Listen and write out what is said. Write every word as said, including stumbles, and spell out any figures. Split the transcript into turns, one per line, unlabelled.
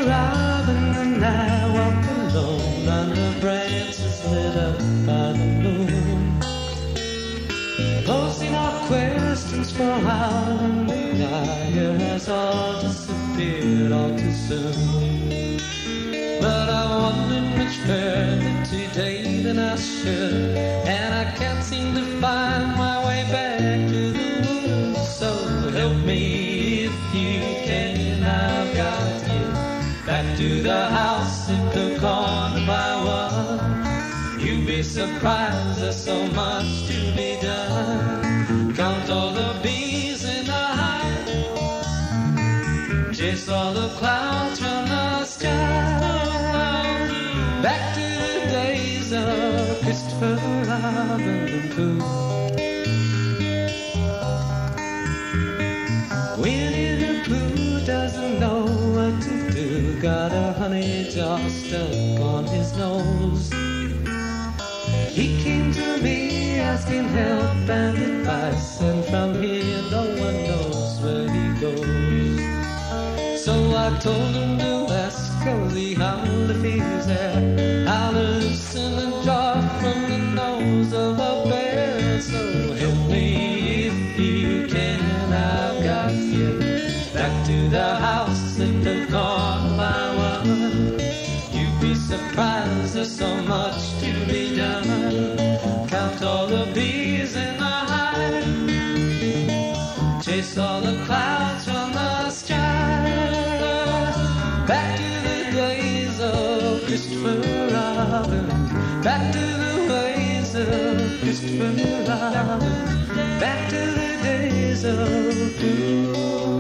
Robin and I walk alone under branches lit up by the moon, posing our questions for a while, and the fire has all disappeared all too soon. But I wondered much further today than I should, and I can't seem to find my way back to the woods. So help me if you can, I've got to get back to the house in the corner by one. You'd be surprised, there's so much to be done. Count all the bees in the hive, chase all the clouds from the sky. Back to the days of Christopher Robin and Pooh. Winnie the Pooh doesn't know what to do, got a honey jar stuck on his nose. He came to me asking help and advice, and from here no one knows where he goes. So I told him to ask Cozy Howl if he's there. I'll loosen the jar from the nose of a bear. So help me if you can, I've got to get back to the house at the corner by one. You'd be surprised, there's so much to be done. Count all the bees in the hive, chase all the clouds from the sky. Back to the days of Christopher Robin, back to the ways of Christopher Robin, back to the days of Pooh.